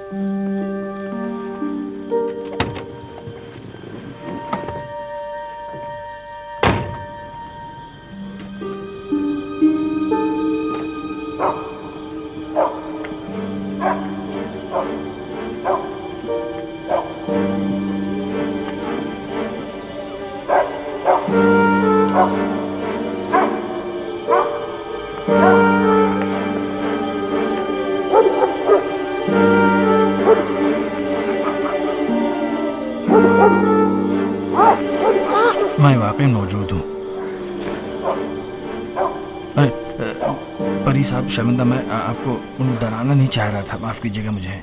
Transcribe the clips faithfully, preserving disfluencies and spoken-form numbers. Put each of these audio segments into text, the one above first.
मैं वाकई मौजूद हूँ। परी साहब, शर्मिंदा, मैं आपको डराना नहीं चाह रहा था, माफ कीजिएगा मुझे।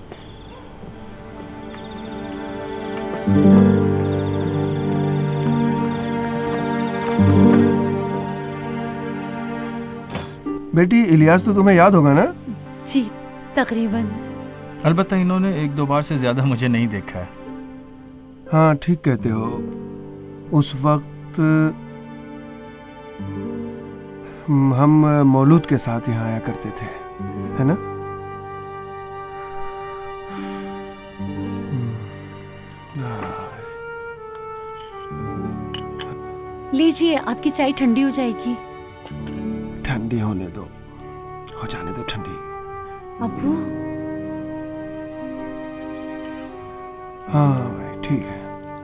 बेटी, इलियास तो तुम्हें याद होगा ना? जी, तकरीबन। अलबत्ता इन्होंने एक दो बार से ज्यादा मुझे नहीं देखा है। हाँ, ठीक कहते हो। उस वक्त हम मौलूद के साथ यहाँ आया करते थे, है ना? लीजिए, आपकी चाय ठंडी हो जाएगी। ठंडी होने दो, हो जाने दो ठंडी। अब्बू? हाँ भाई, ठीक है,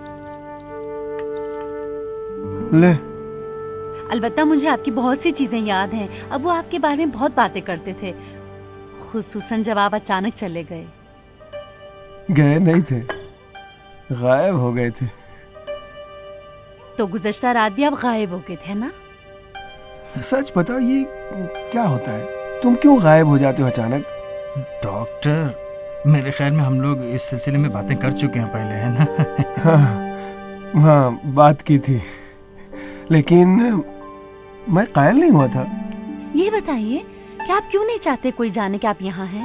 ले। अलबत्ता मुझे आपकी बहुत सी चीजें याद हैं। अब वो आपके बारे में बहुत बातें करते थे, खुसूसन जब आप अचानक चले गए। गए नहीं थे, गायब हो गए थे। तो गुज़श्ता रात भी आप गायब हो गए थे ना? सच बताओ, ये क्या होता है? तुम क्यों गायब हो जाते हो अचानक? डॉक्टर, मेरे ख्याल में हम लोग इस सिलसिले में बातें कर चुके हैं पहले, है ना? हाँ, हाँ, बात की थी, लेकिन मैं कायल नहीं हुआ था। ये बताइए कि आप क्यों नहीं चाहते कोई जाने कि आप यहाँ हैं?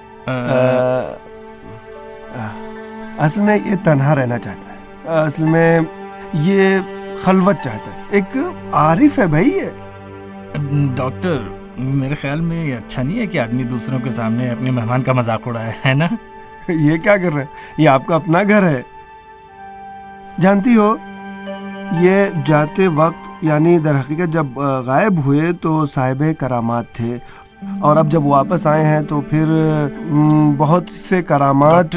असल में ये तन्हा रहना चाहता है। असल में ये खलवत चाहता है। एक आरिफ है भाई ये। डॉक्टर, मेरे ख्याल में ये अच्छा नहीं है कि आदमी दूसरों के सामने अपने मेहमान का मजाक उड़ाए, है ना? ये क्या कर रहे हैं? ये आपका अपना घर है। जानती हो, ये जाते वक्त यानी दर हकीकत जब गायब हुए तो साहिबे करामात थे, और अब जब वापस आए हैं तो फिर बहुत से करामात।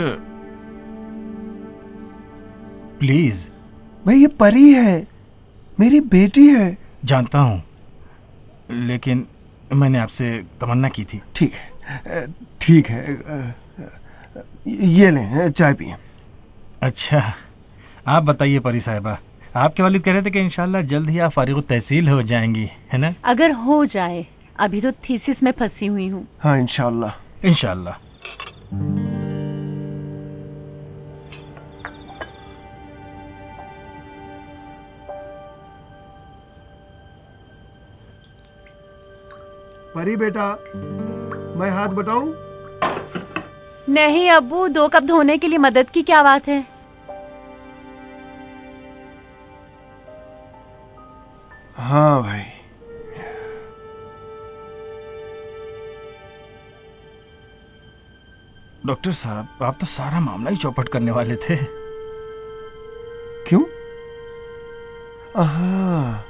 प्लीज भाई, ये परी है, मेरी बेटी है। जानता हूँ, लेकिन मैंने आपसे तमन्ना की थी। ठीक है, ठीक है, ये लें, चाय पिए। अच्छा, आप बताइए परी साहिबा, आपके वालिद कह रहे थे कि इंशाल्लाह जल्द ही आप फारिग तहसील हो जाएंगी, है ना? अगर हो जाए, अभी तो थीसिस में फंसी हुई हूँ। हाँ, इंशाल्लाह इंशाल्लाह। परी बेटा, मैं हाथ बटाऊं? नहीं अब्बू, दो कप धोने के लिए मदद की क्या बात है? हाँ भाई। डॉक्टर साहब, आप तो सारा मामला ही चौपट करने वाले थे। क्यों? हाँ,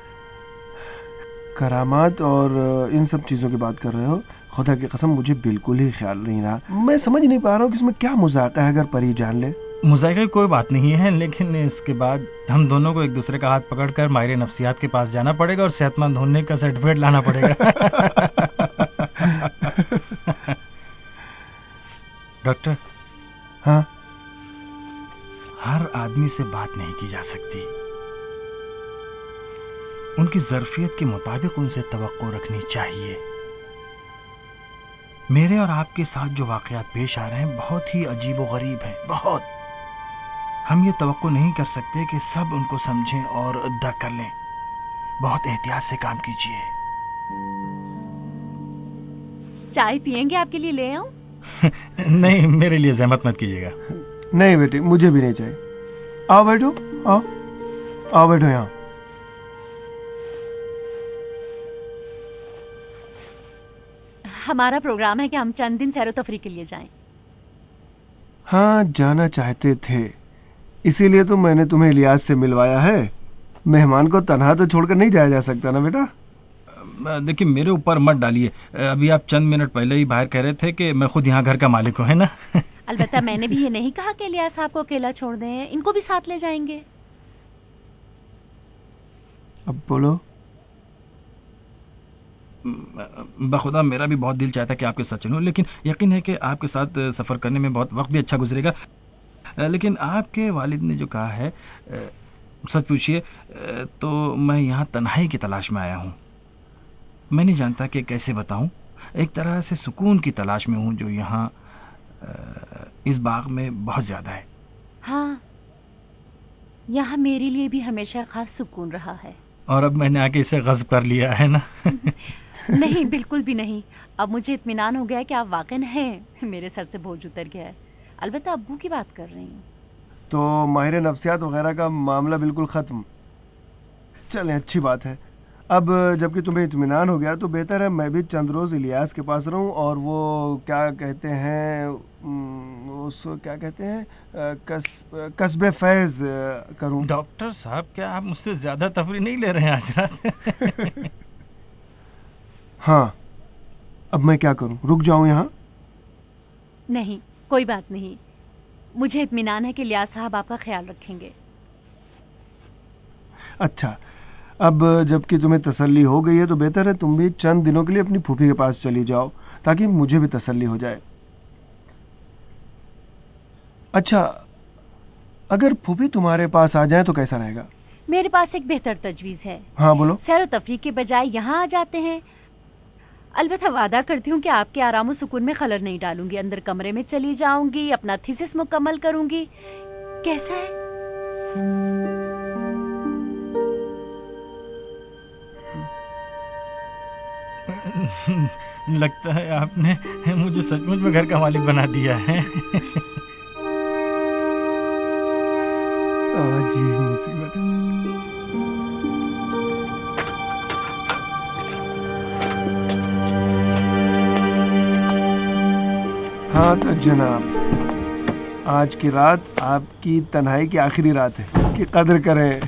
करामात और इन सब चीजों की बात कर रहे हो? खुदा की कसम मुझे बिल्कुल ही ख्याल नहीं रहा। मैं समझ नहीं पा रहा हूँ कि इसमें क्या मजाक है अगर परी जान ले। मजाक की कोई बात नहीं है, लेकिन इसके बाद हम दोनों को एक दूसरे का हाथ पकड़कर माहिर नफ्सियात के पास जाना पड़ेगा और सेहतमंद होने का सर्टिफिकेट लाना पड़ेगा। डॉक्टर। हाँ? हर आदमी से बात नहीं की जा सकती, उनकी ज़र्फियत के मुताबिक उनसे तवक्को रखनी चाहिए। मेरे और आपके साथ जो वाकयात पेश आ रहे हैं बहुत ही अजीब व गरीब हैं, बहुत। हम ये तवक्को नहीं कर सकते कि सब उनको समझें और दर्क कर लें। बहुत एहतियात से काम कीजिए। चाय पियेंगे? आपके लिए ले आऊं? नहीं, मेरे लिए जहमत मत कीजिएगा। नहीं बेटे, मुझे भी नहीं चाहिए। आओ बैठो, आओ आओ बैठो यहाँ। हमारा प्रोग्राम है कि हम चंद दिन सैर तफरी के लिए जाएं। हाँ, जाना चाहते थे, इसीलिए तो मैंने तुम्हें इलियास से मिलवाया है। मेहमान को तन्हा तो छोड़कर नहीं जाया जा सकता ना बेटा। देखिए, मेरे ऊपर मत डालिए। अभी आप चंद मिनट पहले ही बाहर कह रहे थे कि मैं खुद यहाँ घर का मालिक हूँ, है ना? अलबत्ता मैंने भी ये नहीं कहा कि इलियास साहब को अकेला छोड़ दें, इनको भी साथ ले जाएंगे। अब बोलो। बखुदा मेरा भी बहुत दिल चाहता है कि आपके साथ चलूं, लेकिन यकीन है कि आपके साथ सफर करने में बहुत वक्त भी अच्छा गुजरेगा। लेकिन आपके वालिद ने जो कहा है, सच पूछिए तो मैं यहाँ तन्हाई की तलाश में आया हूँ। मैं नहीं जानता कि कैसे बताऊं। एक तरह से सुकून की तलाश में हूँ जो यहाँ इस बाग में बहुत ज्यादा है। हाँ, यहाँ मेरे लिए भी हमेशा खास सुकून रहा है। और अब मैंने आके इसे गज़ब कर लिया है ना? नहीं, बिल्कुल भी नहीं। अब मुझे इत्मीनान हो गया है कि आप वाकई हैं। मेरे सर से बोझ उतर गया है। अलबत्ता अब्बू की बात कर रही हूँ। तो माहिर नफ्सियात वगैरह का मामला बिल्कुल खत्म। चलें, अच्छी बात है। अब जबकि तुम्हें इत्मीनान हो गया तो बेहतर है मैं भी चंद रोज इलियास के पास रहूं और वो क्या कहते हैं, उसको क्या कहते हैं, कस, कस्बे फैज करूं। डॉक्टर साहब, क्या आप मुझसे ज्यादा तफरी नहीं ले रहे हैं आज रात? हाँ, अब मैं क्या करूं, रुक जाऊं यहाँ? नहीं, कोई बात नहीं। मुझे इत्मीनान है कि इलियास साहब आपका ख्याल रखेंगे। अच्छा, अब जबकि तुम्हें तसल्ली हो गई है तो बेहतर है तुम भी चंद दिनों के लिए अपनी फूफी के पास चली जाओ ताकि मुझे भी तसल्ली हो जाए। अच्छा, अगर फूफी तुम्हारे पास आ जाए तो कैसा रहेगा? मेरे पास एक बेहतर तजवीज है। हाँ बोलो। सैर तफरीक के बजाय यहाँ आ जाते हैं। अलबत्ता वादा करती हूँ कि आपके आराम और सुकून में खलल नहीं डालूंगी। अंदर कमरे में चली जाऊंगी, अपना थीसिस मुकम्मल करूंगी। कैसा है? लगता है आपने मुझे सचमुच में घर का मालिक बना दिया है। अजीब मुसीबत। हाँ तो जनाब, आज की रात आपकी तन्हाई की आखिरी रात है कि कदर करें।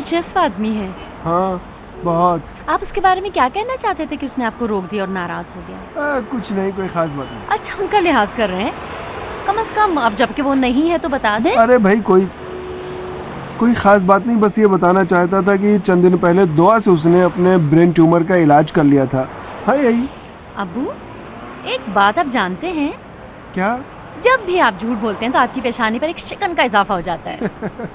दिलचस्प आदमी है। हाँ बहुत। आप उसके बारे में क्या कहना चाहते थे कि उसने आपको रोक दिया और नाराज हो गया? आ, कुछ नहीं, कोई खास बात नहीं। अच्छा, उनका लिहाज कर रहे हैं? कम से कम अब जबकि वो नहीं है तो बता दें। अरे भाई कोई कोई खास बात नहीं, बस ये बताना चाहता था कि चंद दिन पहले दुआ से उसने अपने ब्रेन ट्यूमर का इलाज कर लिया था। हाँ यही। अब्बू, एक बात आप जानते हैं? क्या? जब भी आप झूठ बोलते हैं तो आपकी पेशानी पर एक शिकन का इजाफा हो जाता है।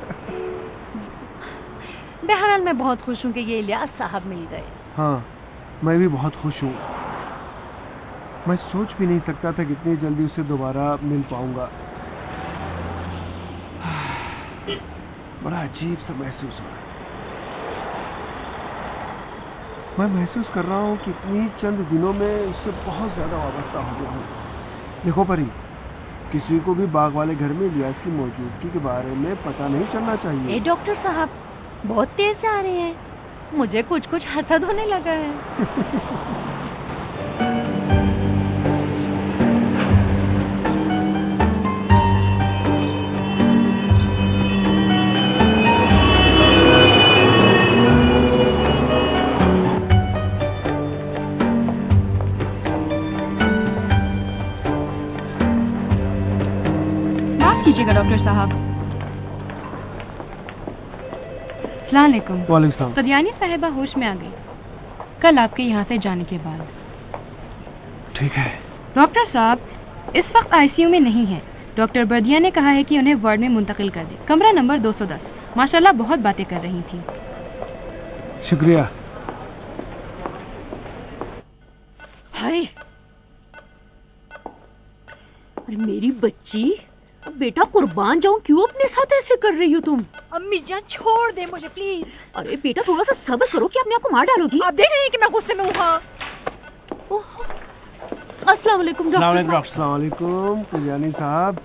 बहरहाल मैं बहुत खुश हूँ कि ये इलियास साहब मिल गए। हाँ मैं भी बहुत खुश हूँ। मैं सोच भी नहीं सकता था कितनी जल्दी उसे दोबारा मिल पाऊंगा। बड़ा अजीब सा महसूस हो रहा है। मैं महसूस कर रहा हूँ कि इतनी चंद दिनों में उससे बहुत ज्यादा वाबस्ता हो गया हूँ। देखो परी, किसी को भी बाग वाले घर में इलियास की मौजूदगी के बारे में पता नहीं चलना चाहिए। ए डॉक्टर साहब, बहुत तेज से आ रहे हैं। मुझे कुछ कुछ हसद होने लगा है। माफ कीजिएगा डॉक्टर साहब। अस्सलाम वालेकुम। वालेकुम सलाम। कदियानी साहिबा होश में आ गई कल आपके यहाँ से जाने के बाद। ठीक है डॉक्टर साहब, इस वक्त आईसीयू में नहीं है। डॉक्टर बर्दिया ने कहा है कि उन्हें वार्ड में मुंतकिल कर दे। कमरा नंबर दो सौ दस। माशाल्लाह बहुत बातें कर रही थी। शुक्रिया। हाय, अरे मेरी बच्ची, बेटा कुर्बान जाऊं, क्यों अपने साथ ऐसे कर रही हो तुम? अम्मी जान छोड़ दे मुझे प्लीज। अरे बेटा थोड़ा सा सब्र करो कि अपने आप को मार डालोगी। आप देख रही हैं कि मैं गुस्से में हूँ। हाँ। अस्सलाम वालेकुम डॉक्टर। अस्सलाम वालेकुम कदियानी साहब,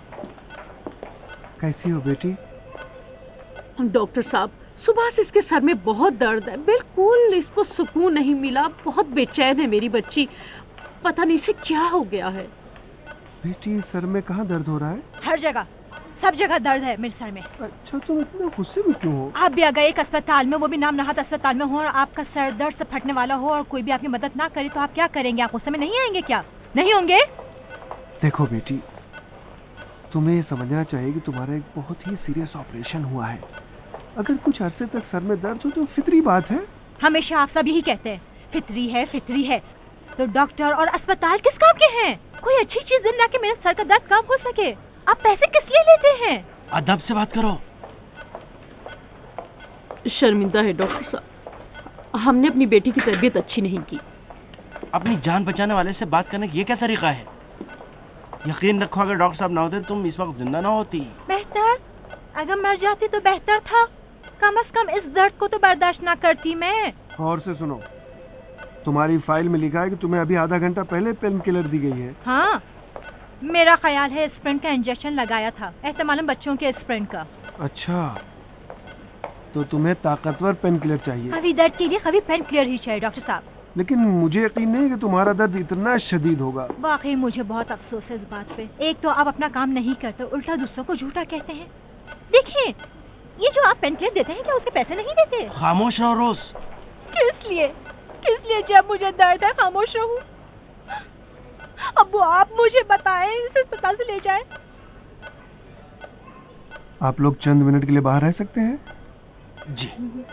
कैसी हो बेटी? डॉक्टर साहब, सुबह से इसके सर में बहुत दर्द है, बिल्कुल इसको सुकून नहीं मिला। बहुत बेचैन है मेरी बच्ची, पता नहीं इसे क्या हो गया है। बेटी सर में कहाँ दर्द हो रहा है? हर जगह, सब जगह दर्द है मेरे सर में। अच्छा, तुम इतने गुस्से में क्यों हो? आप भी अगर एक अस्पताल में, वो भी नाम नहात अस्पताल में हो, और आपका सर दर्द से फटने वाला हो और कोई भी आपकी मदद ना करे तो आप क्या करेंगे? आप गुस्से में नहीं आएंगे क्या? नहीं होंगे? देखो बेटी, तुम्हें समझना चाहिए कि तुम्हारा एक बहुत ही सीरियस ऑपरेशन हुआ है। अगर कुछ अरसे तक सर में दर्द हो तो फितरी बात है। हमेशा आप सब यही कहते हैं, फितरी है फितरी है। तो डॉक्टर और अस्पताल किस काम के हैं? कोई अच्छी चीज दिन ला के मेरे सर का दर्द कम हो सके। आप पैसे किस लिए लेते हैं? अदब से बात करो। शर्मिंदा है डॉक्टर साहब, हमने अपनी बेटी की तबीयत अच्छी नहीं की। अपनी जान बचाने वाले से बात करने का ये क्या तरीका है? यकीन रखो, अगर डॉक्टर साहब ना होते तुम इस वक्त जिंदा ना होती। बेहतर, अगर मर जाती तो बेहतर था। कम से कम इस दर्द को तो बर्दाश्त ना करती मैं। और से सुनो, तुम्हारी फाइल में लिखा है कि तुम्हें अभी आधा घंटा पहले पेन किलर दी गई है। हाँ, मेरा ख्याल है स्प्रिंट का इंजेक्शन लगाया था, एहतमालन बच्चों के स्प्रिंट का। अच्छा, तो तुम्हें ताकतवर पेन किलर चाहिए। कभी दर्द के लिए कभी पेन किलर ही चाहिए डॉक्टर साहब। लेकिन मुझे यकीन नहीं कि तुम्हारा दर्द इतना शदीद होगा। वाकई मुझे बहुत अफसोस है इस बात पे। एक तो आप अपना काम नहीं करते, उल्टा दूसरों को झूठा कहते हैं। देखिए, ये जो आप पेन किलर देते हैं, क्या उसके पैसे नहीं देते? खामोश रहो रोज। किस लिए? किस लिए जब मुझे दर्द है खामोश रहूं? अब वो आप मुझे बताएं, इसे अस्पताल से ले जाएं। आप लोग चंद मिनट के लिए बाहर रह सकते हैं? जी।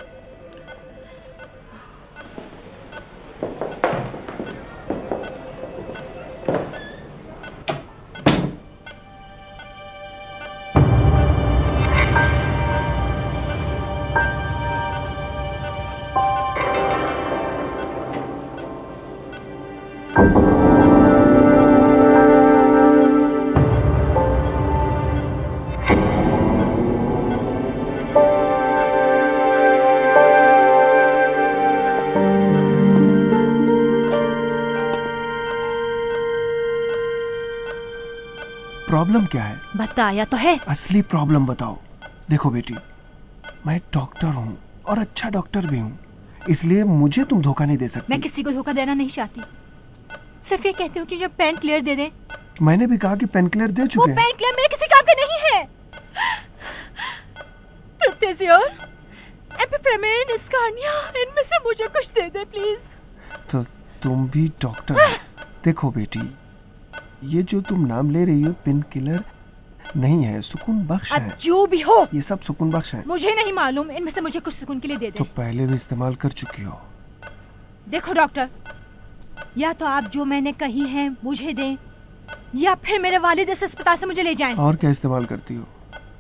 प्रॉब्लम क्या है? बताया तो है। असली प्रॉब्लम बताओ। देखो बेटी, मैं डॉक्टर हूँ और अच्छा डॉक्टर भी हूँ, इसलिए मुझे तुम धोखा नहीं दे सकती। मैं किसी को धोखा देना नहीं चाहती, सिर्फ ये कहती हूँ कि जब पेन क्लियर दे दें। मैंने भी कहा कि पेन क्लियर दे वो चुके हैं। पेन क्लियर मेरे किसी काम के नहीं है। एम्पी फेमिन, स्कानिया, इनमें से मुझे कुछ दे दे प्लीज। तो तुम भी डॉक्टर हो? देखो बेटी, ये जो तुम नाम ले रही हो पेन किलर नहीं है, सुकून बख्श है। जो भी हो, ये सब सुकून बख्श है। मुझे नहीं मालूम, इनमें से मुझे कुछ सुकून के लिए दे दे। तो पहले भी इस्तेमाल कर चुकी हो। देखो डॉक्टर, या तो आप जो मैंने कही है मुझे दें, या फिर मेरे वालिद इस अस्पताल से मुझे ले जाएं। और क्या इस्तेमाल करती हो?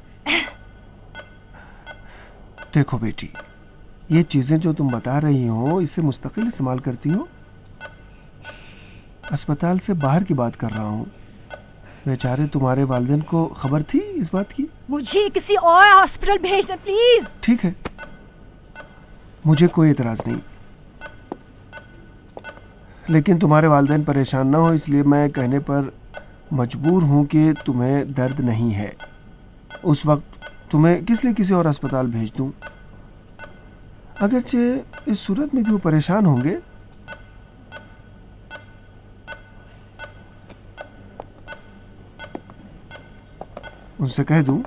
देखो बेटी, ये चीजें जो तुम बता रही हो इसे मुस्तकिल इस्तेमाल करती हो? अस्पताल से बाहर की बात कर रहा हूँ। बेचारे तुम्हारे वालिदैन को खबर थी इस बात की? मुझे किसी और हॉस्पिटल भेज दे प्लीज। ठीक है, मुझे कोई एतराज नहीं, लेकिन तुम्हारे वालिदैन परेशान ना हो इसलिए मैं कहने पर मजबूर हूं कि तुम्हें दर्द नहीं है। उस वक्त तुम्हें किस लिए किसी और अस्पताल भेज दूं? अगरचे इस सूरत में भी वो परेशान होंगे। उनसे कह दूं?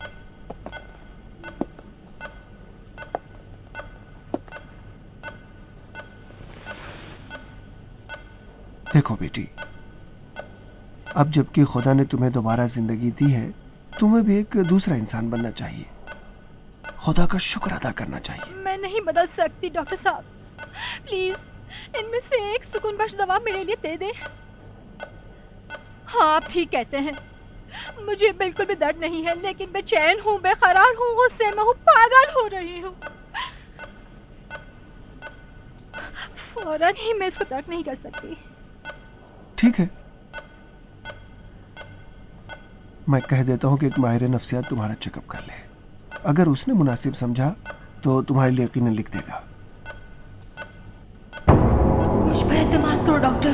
देखो बेटी, अब जबकि खुदा ने तुम्हें दोबारा जिंदगी दी है, तुम्हें भी एक दूसरा इंसान बनना चाहिए, खुदा का शुक्र अदा करना चाहिए। मैं नहीं बदल सकती डॉक्टर साहब, प्लीज इनमें से एक सुकून बख्श दवा मेरे लिए दे दें। हाँ, आप ठीक कहते हैं, मुझे बिल्कुल भी दर्द नहीं है, लेकिन बेचैन हूँ, बेकरार हूँ, गुस्से में हूँ, पागल हो रही हूँ। फौरन ही मैं इसको तर्क नहीं कर सकती। ठीक है, मैं कह देता हूँ कि एक माहिर नफ्सियात तुम्हारा चेकअप कर ले। अगर उसने मुनासिब समझा तो तुम्हारे लिए यकीनन लिख देगा। मुझ पर एतमाद करो डॉक्टर,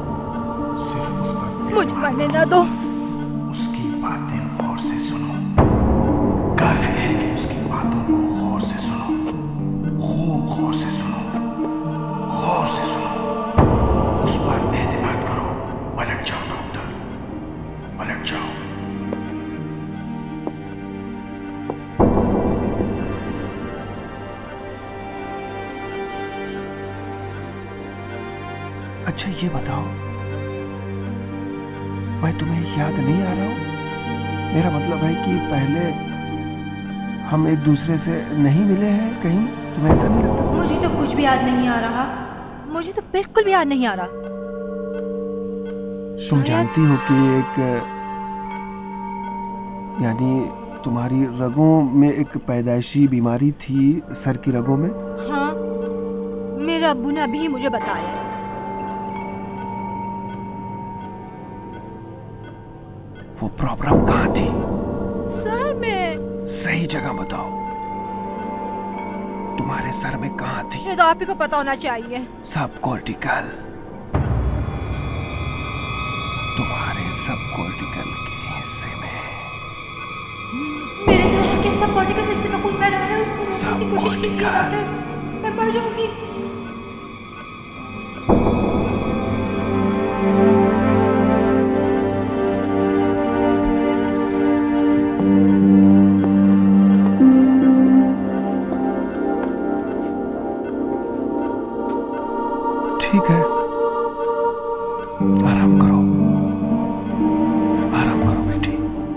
मुझ मरने ना दो। उसकी बातें गौर से सुनो, काफी है कि उसकी बातों को गौर से सुनो, खूब गौर से सुनो, गौर से सुनो। उस पर एतमाद करो। पलट जाओ डॉक्टर, पलट जाओ। अच्छा ये बताओ, मैं तुम्हें याद नहीं आ रहा हूँ? मेरा मतलब है कि पहले हम एक दूसरे से नहीं मिले हैं कहीं? तुम्हें ऐसा नहीं लगता? मुझे तो कुछ भी याद नहीं आ रहा, मुझे तो बिल्कुल भी याद नहीं आ रहा। तुम जानती हो कि एक यानी तुम्हारी रगों में एक पैदाइशी बीमारी थी, सर की रगों में? हाँ, मेरे अब्बू ने अभी मुझे बताया। वो प्रॉब्लम कहाँ थी? सर में। सही जगह बताओ, तुम्हारे सर में कहाँ थी? ये तो आप ही को पता होना चाहिए। सब कॉर्टिकल, तुम्हारे सब कॉर्टिकल के हिस्से में। मेरे दिमाग के सब कॉर्टिकल हिस्से में खून बह रहा है, उसको रोकने की कोशिश कीजिए डॉक्टर, मैं मर जाऊंगी। ठीक है, आराम करो, आराम करो बेटी।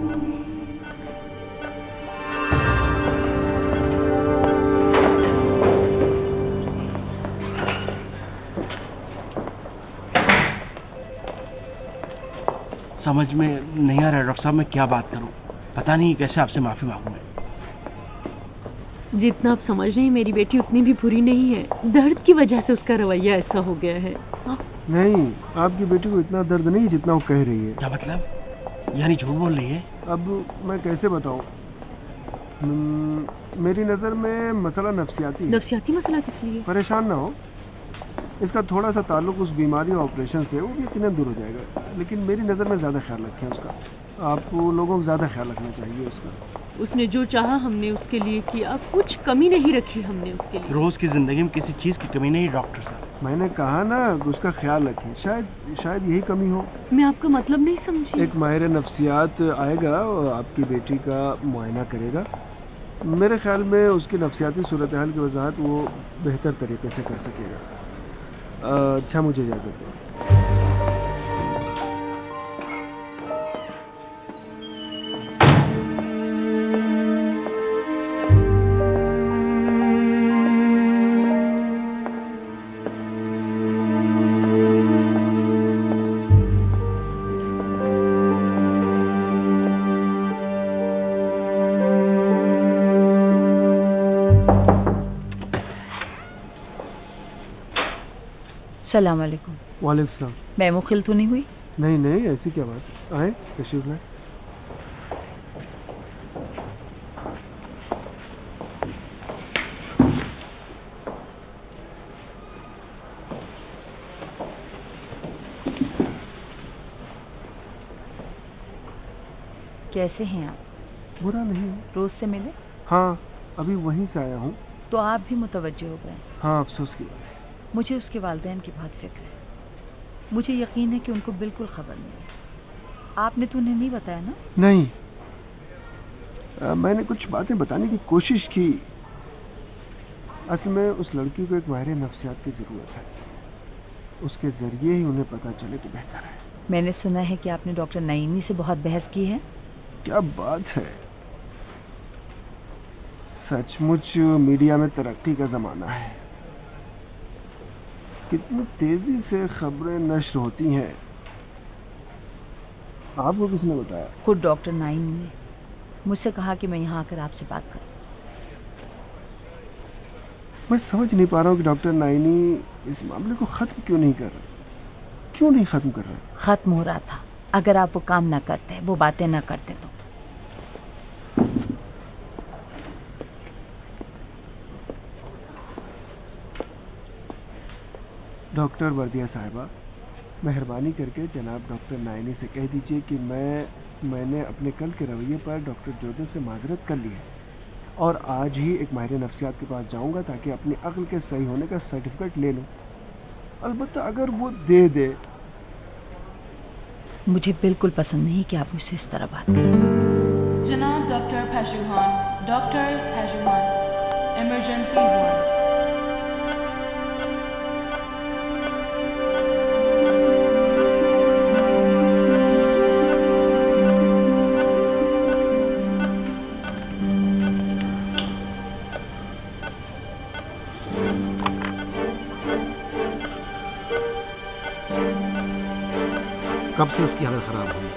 समझ में नहीं आ रहा डॉक्टर साहब, मैं क्या बात करूं, पता नहीं कैसे आपसे माफी मांगूं मैं। जितना आप समझ रहे हैं मेरी बेटी उतनी भी बुरी नहीं है, दर्द की वजह से उसका रवैया ऐसा हो गया है। नहीं, आपकी बेटी को इतना दर्द नहीं जितना वो कह रही है। क्या मतलब? यानी झूठ बोल रही है? अब मैं कैसे बताऊं? मेरी नजर में मसला नफ्सियाती है। नफ्सियाती मसला किस लिए? परेशान ना हो, इसका थोड़ा सा ताल्लुक उस बीमारी और ऑपरेशन से, वो भी यकीनन दूर हो जाएगा, लेकिन मेरी नजर में ज्यादा ख्याल रखें उसका। आप लोगों को ज्यादा ख्याल रखना चाहिए उसका। उसने जो चाहा हमने उसके लिए किया, कुछ कमी नहीं रखी हमने उसके लिए। रोज की जिंदगी में किसी चीज की कमी नहीं डॉक्टर साहब। मैंने कहा ना उसका ख्याल रखें, शायद शायद यही कमी हो। मैं आपका मतलब नहीं समझी। एक माहिर नफ्सियात आएगा और आपकी बेटी का मुआयना करेगा, मेरे ख्याल में उसकी नफ्सियाती सूरत हाल की वजाहत वो बेहतर तरीके से कर सकेगा। अच्छा, मुझे इजाजत दो। सलाम अलैकुम। वालेकुम सलाम। मैं मुखिल तो नहीं हुई? नहीं नहीं, ऐसी क्या बात। आए, तशरीफ लाए। कैसे हैं आप? बुरा नहीं। रोज से मिले? हाँ, अभी वहीं से आया हूँ। तो आप भी मुतवज्जो हो गए। हाँ, अफसोस की बात है। मुझे उसके वालिदैन की बहुत फिक्र है। मुझे यकीन है कि उनको बिल्कुल खबर नहीं है। आपने तो उन्हें नहीं बताया ना? नहीं, आ, मैंने कुछ बातें बताने की कोशिश की। असल में उस लड़की को एक माहिर नफ्सियात की जरूरत है। उसके जरिए ही उन्हें पता चले तो बेहतर है। मैंने सुना है कि आपने डॉक्टर नईमी से बहुत बहस की है। क्या बात है, सचमुच मीडिया में तरक्की का जमाना है। कितनी तेजी से खबरें नश्र होती हैं। आपको किसने बताया? खुद डॉक्टर नाइम ने मुझसे कहा कि मैं यहाँ आकर आपसे बात करूं। मैं समझ नहीं पा रहा हूँ कि डॉक्टर नाइनी इस मामले को खत्म क्यों नहीं कर रहे। क्यों नहीं खत्म कर रहे? खत्म हो रहा था अगर आप वो काम ना करते, वो बातें ना करते तो। डॉक्टर वर्दिया साहिबा, मेहरबानी करके जनाब डॉक्टर नाइनी से कह दीजिए कि मैं मैंने अपने कल के रवैये पर डॉक्टर जोधे से माजरत कर ली है और आज ही एक माहिर नफ्सियात के पास जाऊंगा ताकि अपनी अक्ल के सही होने का सर्टिफिकेट ले लूं। अलबत्ता अगर वो दे दे। मुझे बिल्कुल पसंद नहीं कि आप मुझसे इस तरह बात करें। जनाब डॉक्टर पशुहान, डॉक्टर पशुहान, इमरजेंसी वार्ड। कब से उसकी हालत खराब हुई?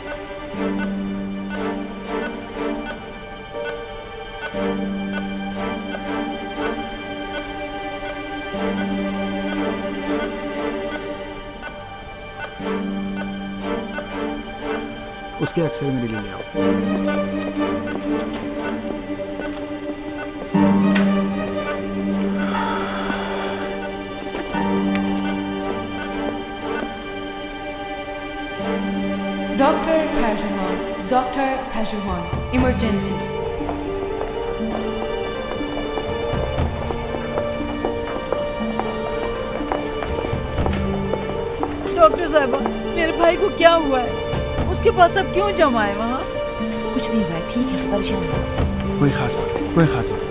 उसके एक्सरे में ले आओ। डॉक्टर पशुहान, डॉक्टर पशुहान, इमरजेंसी। डॉक्टर साहब, मेरे भाई को क्या हुआ है? उसके पास अब क्यों जमा है वहाँ? कुछ नहीं हुआ, ठीक है, परेशान है। कोई खास बात नहीं, कोई खास बात नहीं।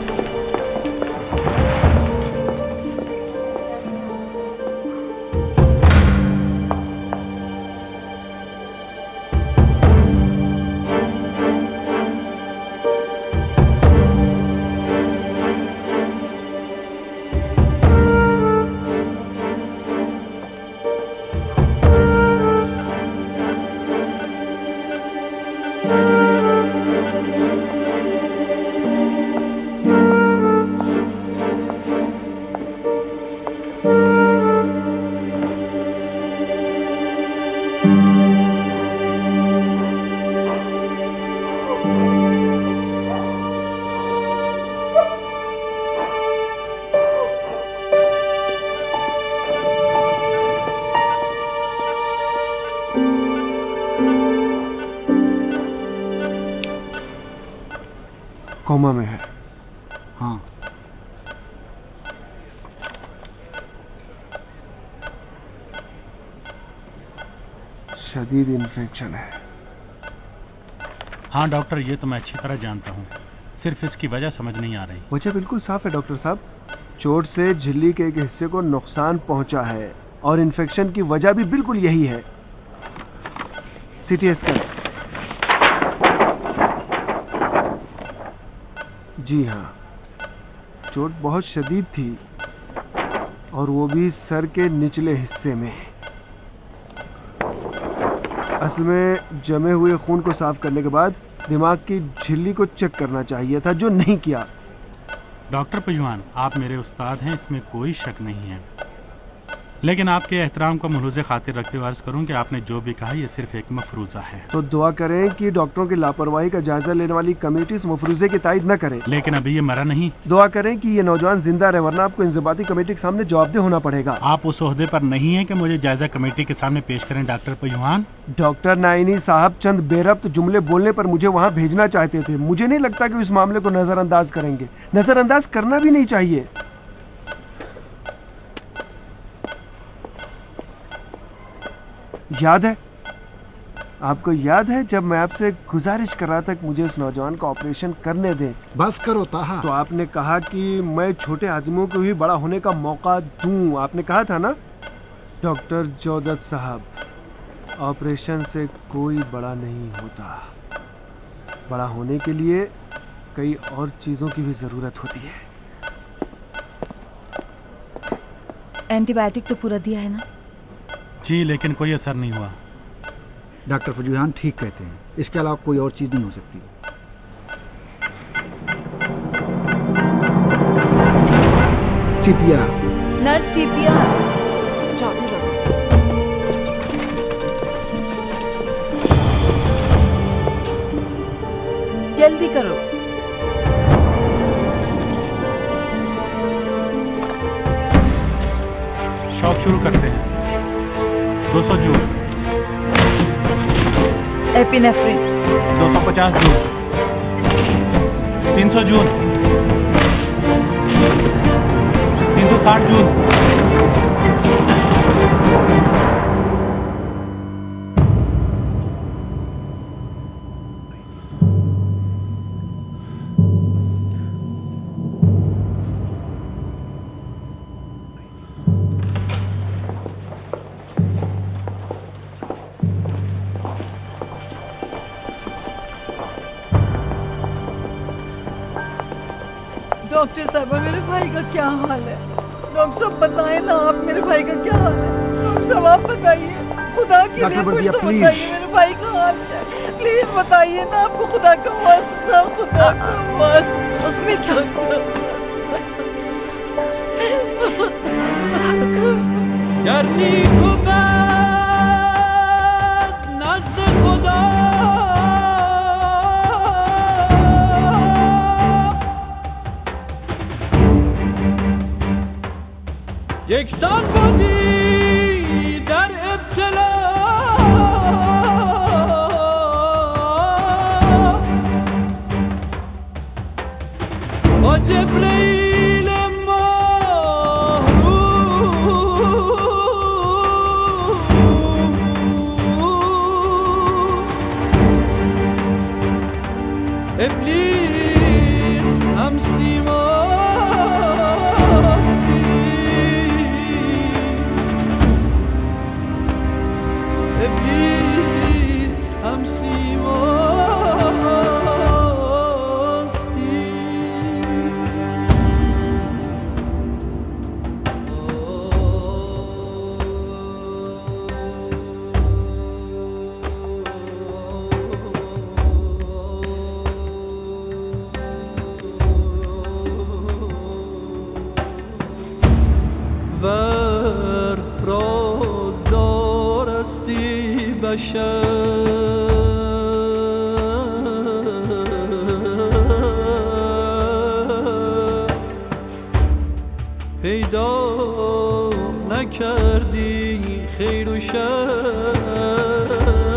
कोमा में है। हाँ, शदीद इन्फेक्शन है। हाँ डॉक्टर, ये तो मैं अच्छी तरह जानता हूँ। सिर्फ इसकी वजह समझ नहीं आ रही। वजह बिल्कुल साफ है डॉक्टर साहब, चोट से झिल्ली के एक हिस्से को नुकसान पहुंचा है और इन्फेक्शन की वजह भी बिल्कुल यही है। CT scan. जी हाँ, चोट बहुत शदीद थी और वो भी सर के निचले हिस्से में। असल में जमे हुए खून को साफ करने के बाद दिमाग की झिल्ली को चेक करना चाहिए था, जो नहीं किया। डॉक्टर पहिलवान, आप मेरे उस्ताद हैं, इसमें कोई शक नहीं है, लेकिन आपके एहतराम को मलूज़े खातिर रखते हुए अर्ज करूं कि आपने जो भी कहा यह सिर्फ एक मफरूजा है। तो दुआ करें कि डॉक्टरों की लापरवाही का जायजा लेने वाली कमेटी इस मफरूजे की तायद न करे। लेकिन अभी ये मरा नहीं। दुआ करें कि ये नौजवान जिंदा रहे, वरना आपको इंजबाती कमेटी के सामने जवाबदेह होना पड़ेगा। आप उस ओहदे पर नहीं है कि मुझे जायजा कमेटी के सामने पेश करें डॉक्टर पहिलवान। डॉक्टर नाइनी साहब चंद बेरब्त जुमले बोलने पर मुझे वहाँ भेजना चाहते थे। मुझे नहीं लगता कि इस मामले को नजरअंदाज करेंगे। नजरअंदाज करना भी नहीं चाहिए। याद है, आपको याद है जब मैं आपसे गुजारिश कर रहा था कि मुझे इस नौजवान का ऑपरेशन करने दें? बस करो ताहा। तो आपने कहा कि मैं छोटे आदमियों को भी बड़ा होने का मौका दूं। आपने कहा था ना डॉक्टर जौदत साहब, ऑपरेशन से कोई बड़ा नहीं होता। बड़ा होने के लिए कई और चीजों की भी जरूरत होती है। एंटीबायोटिक तो पूरा दिया है ना? जी, लेकिन कोई असर नहीं हुआ। डॉक्टर फजूहान ठीक कहते हैं, इसके अलावा कोई और चीज नहीं हो सकती। सीपीआर। Nurse CPR. जल्दी करो। शॉक शुरू करते हैं। दो सौ जूल। एपिनेफ्रिन। दो सौ पचास जूल। तीन सौ जूल। तीन सौ साठ जूल। डॉक्टर साहब, मेरे भाई का क्या हाल है? डॉक्टर साहब बताएं ना, आप मेरे भाई का क्या हाल है? डॉक्टर साहब आप बताइए, खुदा के लिए कुछ तो बताइए, मेरे भाई का हाल क्या है? प्लीज बताइए ना, आपको खुदा का वास्ता, खुदा का वास्ता जर्नी खुदा नज़्द खुदा یکسان بودی در ابتلا با جبرئیل مهرو ابلیس هم سیما پیدا نکردی خیر و شر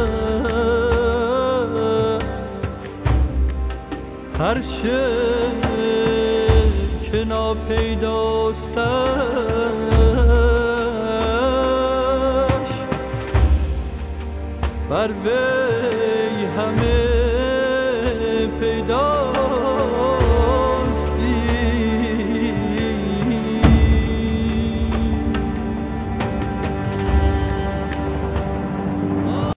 هر چه که ناپیداستش بر وی همه